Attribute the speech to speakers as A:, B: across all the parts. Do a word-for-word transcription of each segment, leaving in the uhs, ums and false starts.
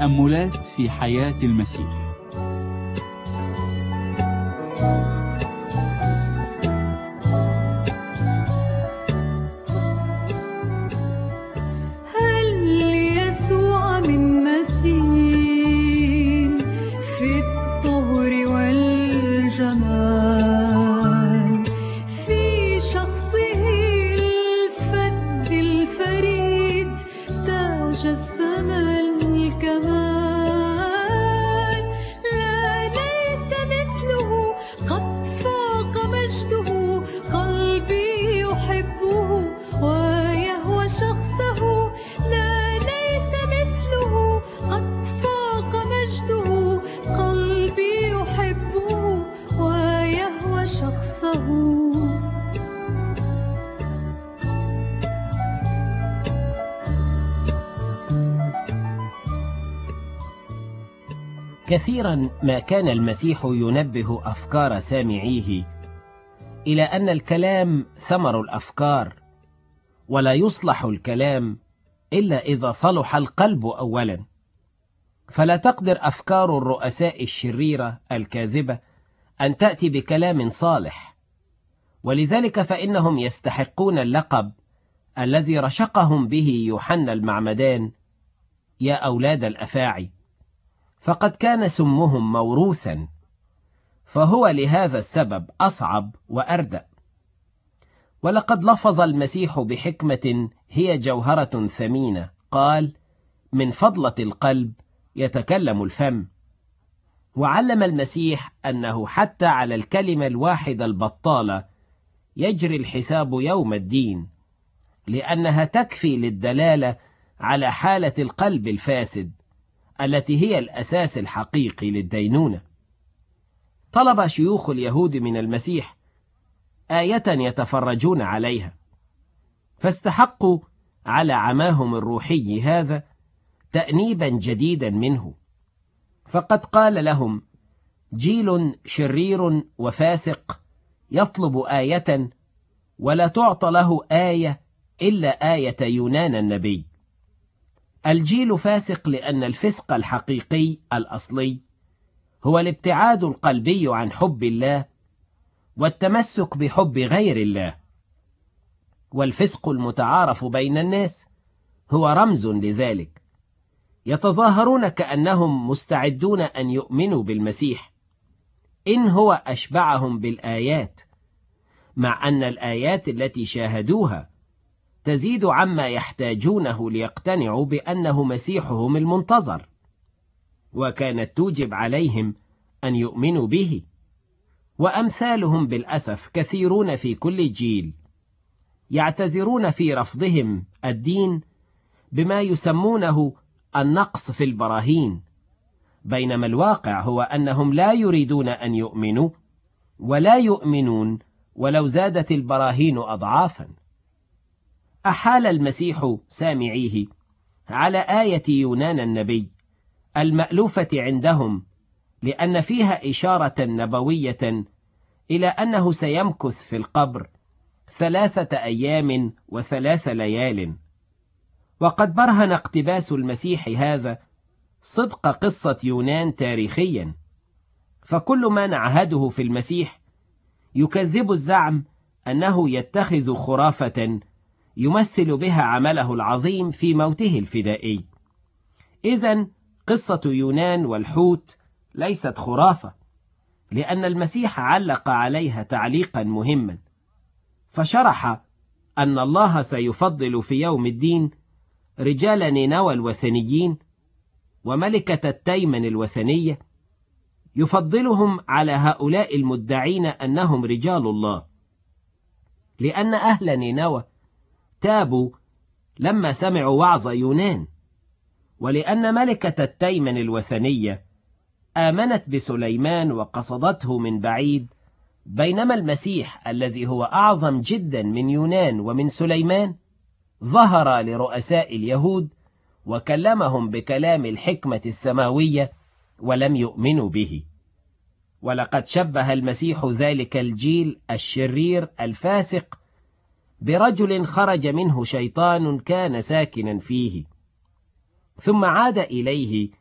A: تأملات في حياة المسيح.
B: هل يسوع من مثيل في الطهر والجمال، في شخصه الفذ الفريد تاج السما الكمال، لا ليس مثله قد فاق مجده، قلبي يحبه ويهوى شخصه، لا ليس مثله قد فاق مجده، قلبي يحبه ويهوى شخصه.
C: كثيرا ما كان المسيح ينبه أفكار سامعيه إلى أن الكلام ثمر الأفكار، ولا يصلح الكلام إلا إذا صلح القلب أولا، فلا تقدر أفكار الرؤساء الشريرة الكاذبة أن تأتي بكلام صالح، ولذلك فإنهم يستحقون اللقب الذي رشقهم به يوحنا المعمدان: يا أولاد الأفاعي، فقد كان سمهم موروثا، فهو لهذا السبب أصعب وأردأ. ولقد لفظ المسيح بحكمة هي جوهرة ثمينة، قال: من فضلة القلب يتكلم الفم. وعلم المسيح أنه حتى على الكلمة الواحدة البطالة يجري الحساب يوم الدين، لأنها تكفي للدلالة على حالة القلب الفاسد التي هي الأساس الحقيقي للدينونة. طلب شيوخ اليهود من المسيح آية يتفرجون عليها، فاستحقوا على عماهم الروحي هذا تأنيبا جديدا منه، فقد قال لهم: جيل شرير وفاسق يطلب آية، ولا تعطى له آية إلا آية يونان النبي. الجيل فاسق لأن الفسق الحقيقي الأصلي هو الابتعاد القلبي عن حب الله والتمسك بحب غير الله، والفسق المتعارف بين الناس هو رمز لذلك. يتظاهرون كأنهم مستعدون أن يؤمنوا بالمسيح إن هو أشبعهم بالآيات، مع أن الآيات التي شاهدوها تزيد عما يحتاجونه ليقتنعوا بأنه مسيحهم المنتظر، وكانت توجب عليهم أن يؤمنوا به. وأمثالهم بالأسف كثيرون في كل جيل، يعتذرون في رفضهم الدين بما يسمونه النقص في البراهين، بينما الواقع هو أنهم لا يريدون أن يؤمنوا، ولا يؤمنون ولو زادت البراهين أضعافا. أحال المسيح سامعيه على آية يونان النبي المألوفة عندهم، لأن فيها إشارة نبوية إلى أنه سيمكث في القبر ثلاثة أيام وثلاث ليال. وقد برهن اقتباس المسيح هذا صدق قصة يونان تاريخيا، فكل ما نعهده في المسيح يكذب الزعم أنه يتخذ خرافة يمثل بها عمله العظيم في موته الفدائي. إذن قصة يونان والحوت ليست خرافة، لأن المسيح علق عليها تعليقا مهما، فشرح أن الله سيفضل في يوم الدين رجال نينوى الوثنيين وملكة التيمن الوثنية، يفضلهم على هؤلاء المدعين أنهم رجال الله، لأن أهل نينوى تابوا لما سمعوا وعظ يونان، ولأن ملكة التيمن الوثنية آمنت بسليمان وقصدته من بعيد، بينما المسيح الذي هو أعظم جدا من يونان ومن سليمان ظهر لرؤساء اليهود وكلمهم بكلام الحكمة السماوية ولم يؤمنوا به. ولقد شبه المسيح ذلك الجيل الشرير الفاسق برجل خرج منه شيطان كان ساكنا فيه، ثم عاد إليه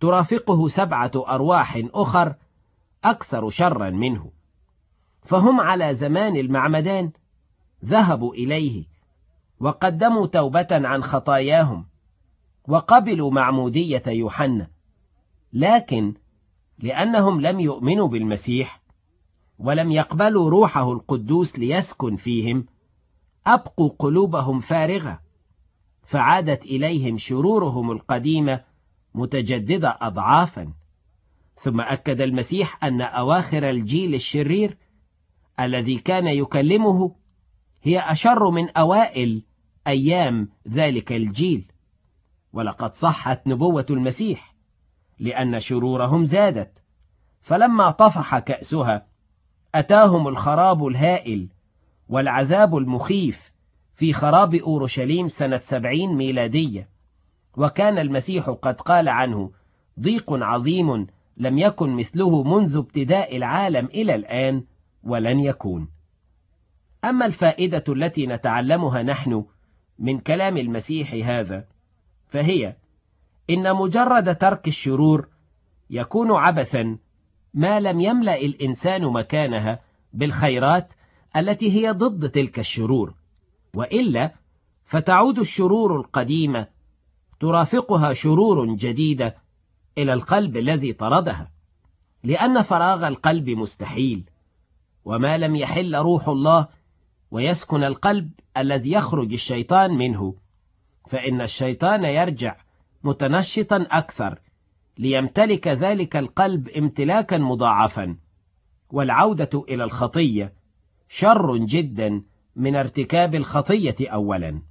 C: ترافقه سبعة أرواح أخر أكثر شرا منه، فهم على زمان المعمدان ذهبوا إليه وقدموا توبة عن خطاياهم وقبلوا معمودية يوحنا، لكن لأنهم لم يؤمنوا بالمسيح ولم يقبلوا روحه القدوس ليسكن فيهم، أبقوا قلوبهم فارغة، فعادت إليهم شرورهم القديمة متجددة أضعافا. ثم أكد المسيح أن أواخر الجيل الشرير الذي كان يكلمه هي أشر من أوائل أيام ذلك الجيل، ولقد صحت نبوة المسيح، لأن شرورهم زادت، فلما طفح كأسها أتاهم الخراب الهائل والعذاب المخيف في خراب أورشليم سنة سبعين ميلادية، وكان المسيح قد قال عنه: ضيق عظيم لم يكن مثله منذ ابتداء العالم إلى الآن ولن يكون. أما الفائدة التي نتعلمها نحن من كلام المسيح هذا، فهي إن مجرد ترك الشرور يكون عبثا ما لم يملأ الإنسان مكانها بالخيرات التي هي ضد تلك الشرور، وإلا فتعود الشرور القديمة ترافقها شرور جديدة إلى القلب الذي طردها، لأن فراغ القلب مستحيل، وما لم يحل روح الله ويسكن القلب الذي يخرج الشيطان منه، فإن الشيطان يرجع متنشطا أكثر ليمتلك ذلك القلب امتلاكا مضاعفا، والعودة إلى الخطية شر جدا من ارتكاب الخطية أولا.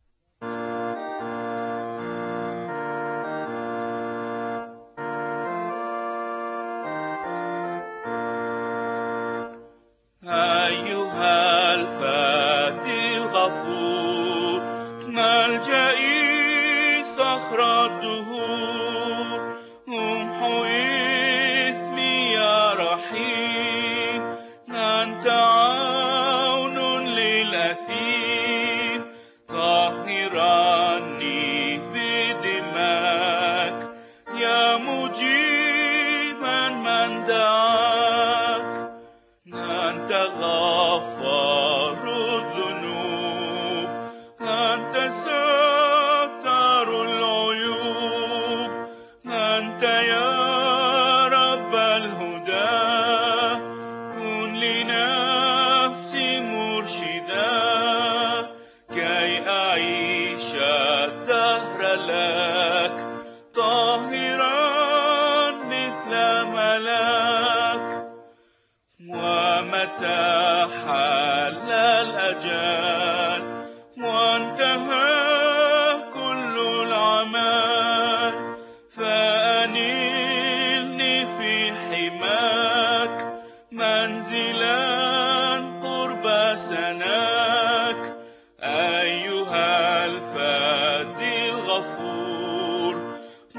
D: أيها الفادي الغفور، ملجئي صخر الدهور، امحو إثمي يا رحيم، أنت عون للأثيم، طهرني بدماك يا مجيبا من دعاك، أنت غفار الذنوب، أنت ستار العيوب، أنت يا رب الهدى، كن لنفسي مرشدا، كي أعيش الدهر لك، طاهرا مثل ملاك. ومتى حل الأجل وانتهى كل العمل، فأنلني في حماك منزلا قرب سناك، أيها الفادي الغفور،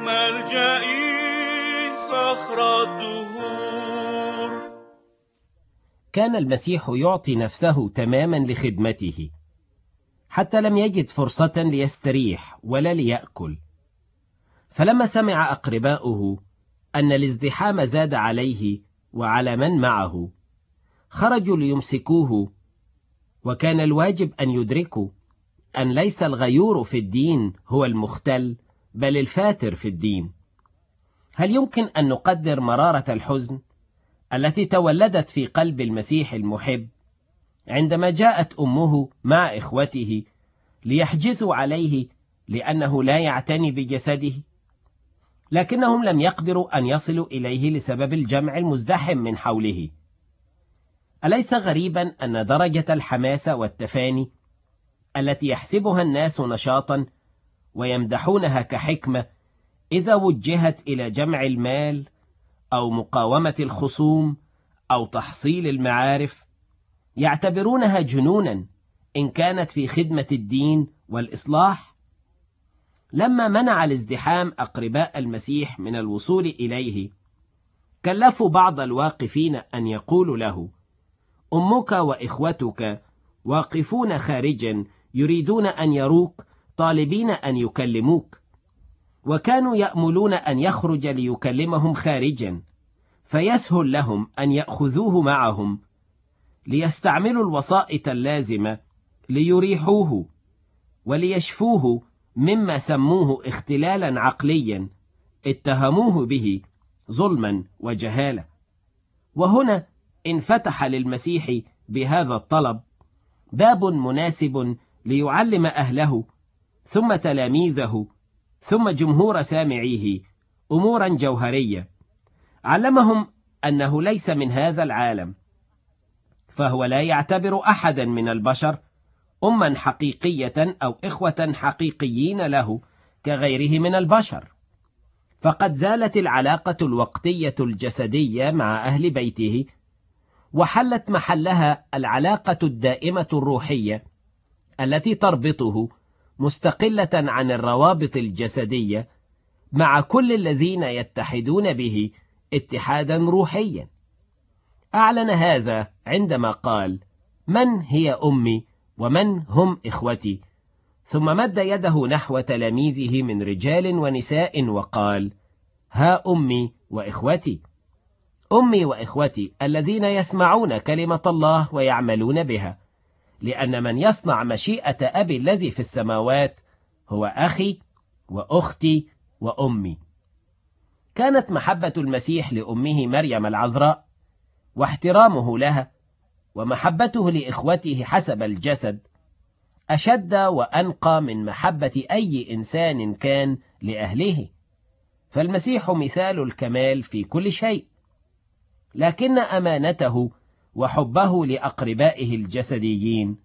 D: ملجئي صخر الدهور.
C: كان المسيح يعطي نفسه تماما لخدمته، حتى لم يجد فرصة ليستريح ولا ليأكل. فلما سمع أقرباؤه أن الازدحام زاد عليه وعلى من معه، خرجوا ليمسكوه، وكان الواجب أن يدركوا أن ليس الغيور في الدين هو المختل، بل الفاتر في الدين. هل يمكن أن نقدر مرارة الحزن التي تولدت في قلب المسيح المحب عندما جاءت أمه مع إخوته ليحجزوا عليه لأنه لا يعتني بجسده، لكنهم لم يقدروا أن يصلوا إليه لسبب الجمع المزدحم من حوله؟ أليس غريبا أن درجة الحماسة والتفاني التي يحسبها الناس نشاطا ويمدحونها كحكمة إذا وجهت إلى جمع المال أو مقاومة الخصوم أو تحصيل المعارف، يعتبرونها جنونا إن كانت في خدمة الدين والإصلاح؟ لما منع الازدحام أقرباء المسيح من الوصول إليه، كلفوا بعض الواقفين أن يقولوا له: أمك وإخوتك واقفون خارجا يريدون أن يروك طالبين أن يكلموك. وكانوا يأملون أن يخرج ليكلمهم خارجا، فيسهل لهم أن يأخذوه معهم ليستعملوا الوسائط اللازمة ليريحوه وليشفوه مما سموه اختلالا عقليا اتهموه به ظلما وجهالة. وهنا انفتح للمسيح بهذا الطلب باب مناسب ليعلم أهله ثم تلاميذه ثم جمهور سامعيه أمورا جوهرية. علمهم أنه ليس من هذا العالم، فهو لا يعتبر أحدا من البشر أما حقيقية أو إخوة حقيقيين له كغيره من البشر، فقد زالت العلاقة الوقتية الجسدية مع أهل بيته، وحلت محلها العلاقة الدائمة الروحية التي تربطه مستقلة عن الروابط الجسدية مع كل الذين يتحدون به اتحادا روحيا. أعلن هذا عندما قال: من هي أمي ومن هم إخوتي؟ ثم مد يده نحو تلاميذه من رجال ونساء وقال: ها أمي وإخوتي. أمي وإخوتي الذين يسمعون كلمة الله ويعملون بها، لأن من يصنع مشيئة أبي الذي في السماوات هو أخي وأختي وأمي. كانت محبة المسيح لأمه مريم العذراء واحترامه لها ومحبته لإخوته حسب الجسد أشد وأنقى من محبة أي إنسان كان لأهله، فالمسيح مثال الكمال في كل شيء، لكن أمانته وحبه لأقربائه الجسديين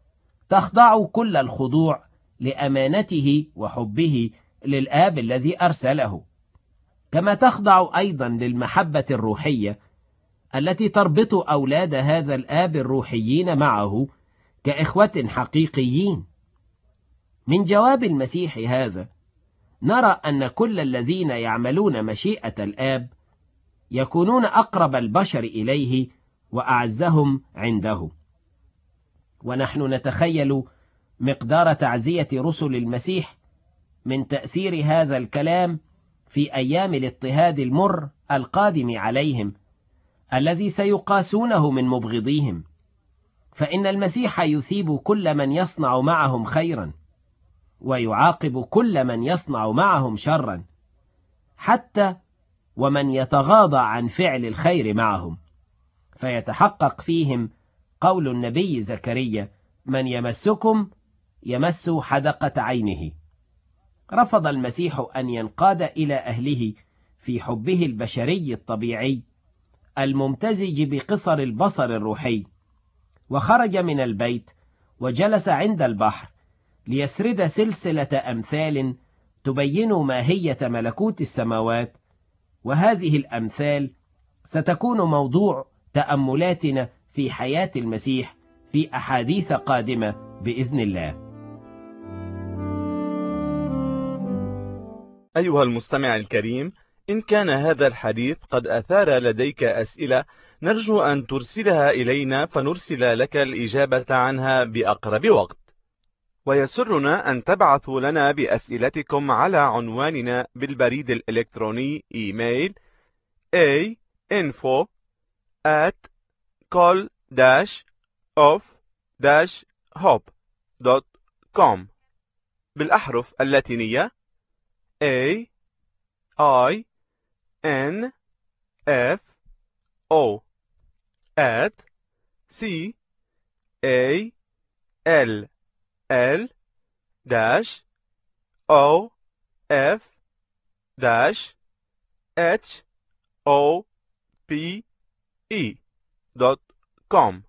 C: تخضع كل الخضوع لأمانته وحبه للآب الذي أرسله، كما تخضع أيضا للمحبة الروحية التي تربط أولاد هذا الآب الروحيين معه كإخوة حقيقيين. من جواب المسيح هذا نرى أن كل الذين يعملون مشيئة الآب يكونون أقرب البشر إليه وأعزهم عنده. ونحن نتخيل مقدار تعزية رسل المسيح من تأثير هذا الكلام في أيام الاضطهاد المر القادم عليهم الذي سيقاسونه من مبغضيهم، فإن المسيح يثيب كل من يصنع معهم خيرا ويعاقب كل من يصنع معهم شرا، حتى ومن يتغاضى عن فعل الخير معهم، فيتحقق فيهم قول النبي زكريا: من يمسكم يمس حدقة عينه. رفض المسيح أن ينقاد إلى أهله في حبه البشري الطبيعي الممتزج بقصر البصر الروحي، وخرج من البيت وجلس عند البحر ليسرد سلسلة أمثال تبين ماهية ملكوت السماوات، وهذه الأمثال ستكون موضوع تأملاتنا في حياة المسيح في أحاديث قادمة بإذن الله.
E: أيها المستمع الكريم، إن كان هذا الحديث قد أثار لديك أسئلة نرجو أن ترسلها إلينا فنرسل لك الإجابة عنها بأقرب وقت، ويسرنا أن تبعثوا لنا بأسئلتكم على عنواننا بالبريد الإلكتروني إيميل a info at col dash of dash hope dot com بالأحرف اللاتينية A I N F O at C A L L dash O F dash H O P E dot com.